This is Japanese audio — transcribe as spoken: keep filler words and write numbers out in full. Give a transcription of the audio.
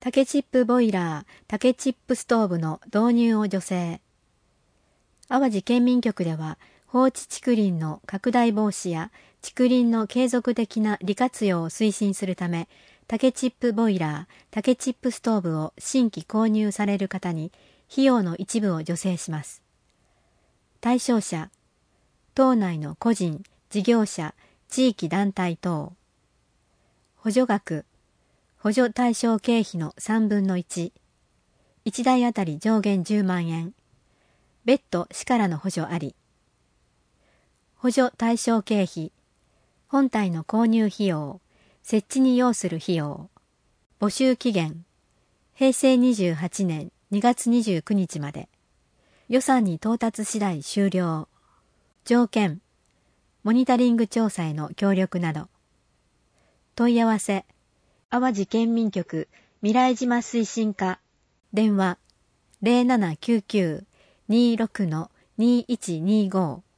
竹チップボイラー、竹チップストーブの導入を助成。淡路県民局では、放置竹林の拡大防止や竹林の継続的な利活用を推進するため、竹チップボイラー、竹チップストーブを新規購入される方に、費用の一部を助成します。対象者、島内の個人、事業者、地域団体等。補助額、補助対象経費のさんぶんのいち。いちだいあたり上限じゅうまんえん。別途市からの補助あり。補助対象経費、本体の購入費用、設置に要する費用。募集期限、へいせいにじゅうはちねんにがつにじゅうくにちまで。予算に到達次第終了。条件、モニタリング調査への協力など。問い合わせ、淡路県民局未来島推進課、電話 ゼロななきゅうきゅう にーろく にーいちにーご